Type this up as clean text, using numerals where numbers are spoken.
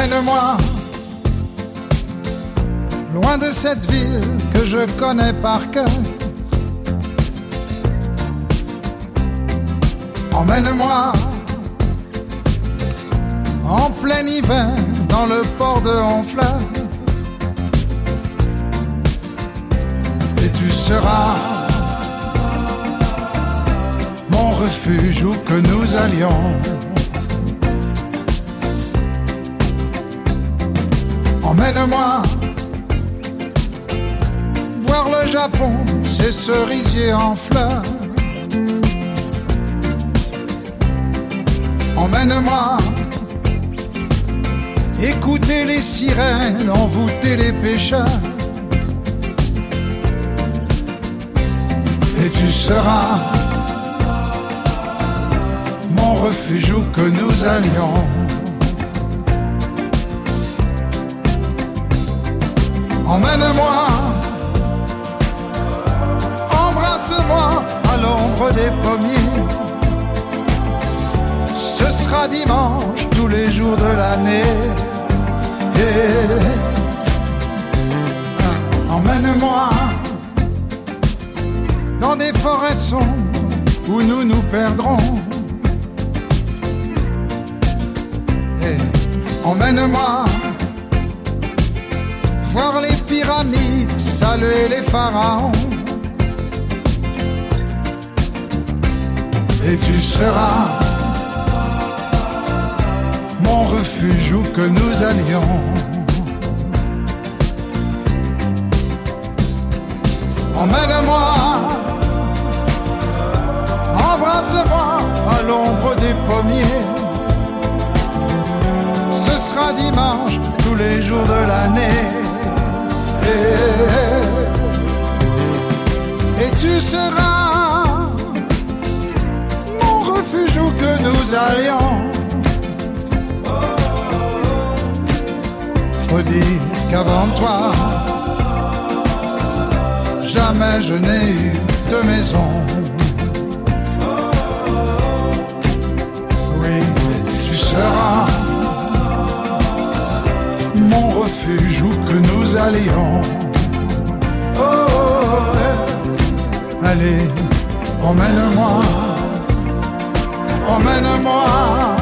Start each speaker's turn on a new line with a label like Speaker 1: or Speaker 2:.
Speaker 1: Emmène-moi loin de cette ville que je connais par cœur. Emmène-moi en plein hiver dans le port de Honfleur. Et tu seras mon refuge où que nous allions. Emmène-moi voir le Japon, ses cerisiers en fleurs. Emmène-moi écouter les sirènes, envoûter les pêcheurs. Et tu seras mon refuge où que nous allions. Emmène-moi, embrasse-moi à l'ombre des pommiers. Ce sera dimanche tous les jours de l'année. Emmène-moi dans des forêts sombres où nous nous perdrons. Emmène-moi voir les pyramides, saluer les pharaons. Et tu seras mon refuge où que nous allions. Emmène-moi, embrasse-moi à l'ombre des pommiers. Ce sera dimanche tous les jours de l'année. Et tu seras mon refuge où que nous allions. Faut dire qu'avant toi, jamais je n'ai eu de maison. Oui, tu seras mon refuge où que nous allions. Allez, emmène-moi, emmène-moi.